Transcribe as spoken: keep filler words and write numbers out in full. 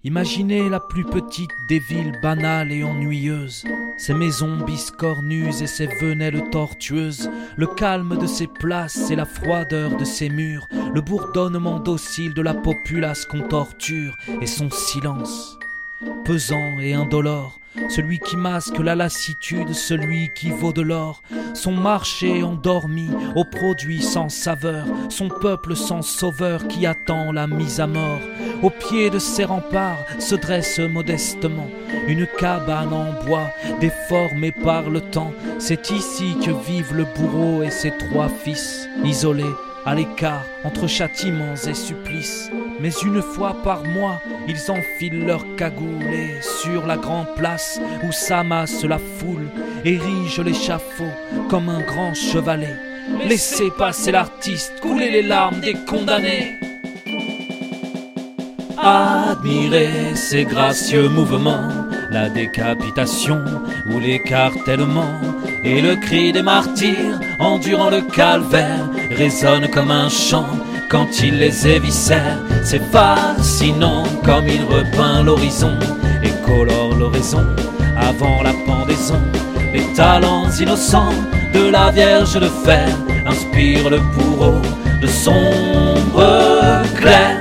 Imaginez la plus petite des villes banales et ennuyeuses, ses maisons biscornues et ses venelles tortueuses, le calme de ses places et la froideur de ses murs, le bourdonnement docile de la populace qu'on torture et son silence pesant et indolore, celui qui masque la lassitude, celui qui vaut de l'or, son marché endormi aux produits sans saveur, son peuple sans sauveur qui attend la mise à mort. Au pied de ses remparts se dresse modestement une cabane en bois déformée par le temps. C'est ici que vivent le bourreau et ses trois fils, isolés à l'écart entre châtiments et supplices. Mais une fois par mois, ils enfilent leur cagoule et sur la grande place où s'amasse la foule, érige l'échafaud comme un grand chevalet. Laissez passer l'artiste, couler les larmes des condamnés. Admirez ces gracieux mouvements, la décapitation ou l'écartèlement, et le cri des martyrs endurant le calvaire résonne comme un chant quand il les éviscère. C'est fascinant comme il repeint l'horizon et colore l'oraison avant la pendaison. Les talents innocents de la Vierge de fer inspirent le bourreau de sombres clairs.